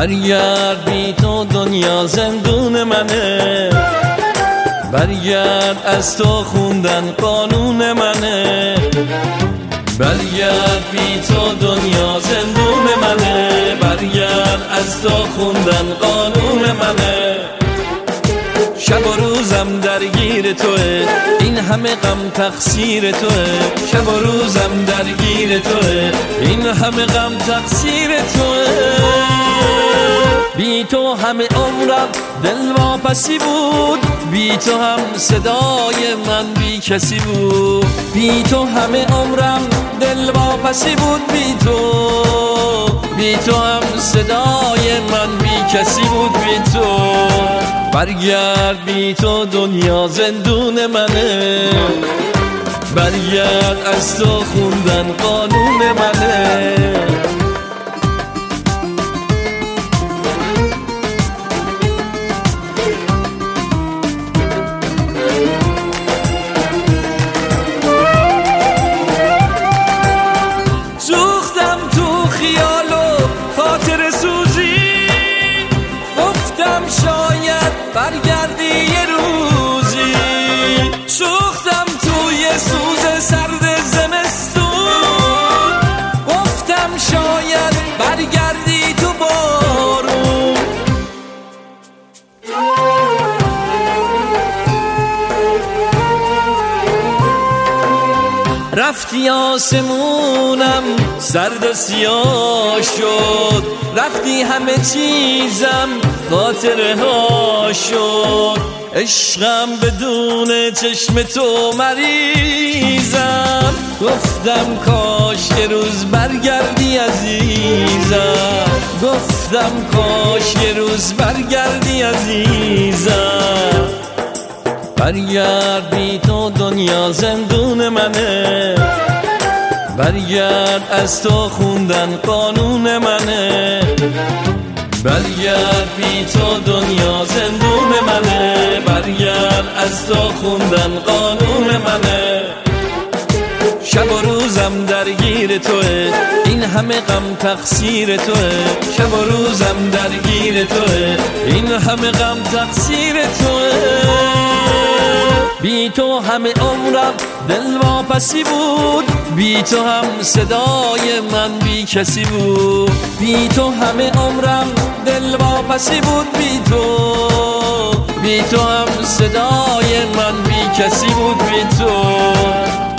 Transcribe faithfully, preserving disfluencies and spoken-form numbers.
برگرد بی تو دنیا زندون منه، برگرد از تو خوندن قانون منه، برگرد بی تو دنیا زندون منه، برگرد از تو خوندن قانون منه. شب و روزم درگیر توه، این همه غم تقصیر توه، شب و روزم درگیر توه، این همه غم تقصیر توه. بی تو همه عمرم دل واپسی بود، بی تو هم صدای من بی کسی بود، بی تو همه عمرم دل واپسی بود، بی تو بی تو هم صدای من بی کسی بود، بی تو. برگرد بی تو دنیا زندون منه، برگرد از تو خوندن قانون منه. سوختم تو خیال و خاطر سوزی، گفتم شاید برگردی یه روزی، سوختم توی سوز سرد زمستون، گفتم شاید برگردی تو بارون. رفتی آسمونم سرد و سیاه شد، رفتی همه چیزم خاطره ها شد، عشقم بدون چشم تو مریضم، گفتم کاش یه روز برگردی عزیزم، گفتم کاش یه روز برگردی عزیزم. برگرد بی تو دنیا زندون منه، برگرد از تو خوندن قانون منه، برگرد بی تو دنیا زندون منه، برگرد از تو خوندن قانون منه. شب و روزم درگیر توه، این همه غم تقصیر توه، شب و روزم درگیر توه، این همه غم تقصیر توه. بی تو همه عمرم دل واپسی بود، بی تو هم صدای من بی کسی بود، بی تو همه عمرم دل واپسی بود، بی تو بی تو هم صدای من بی کسی بود، بی تو.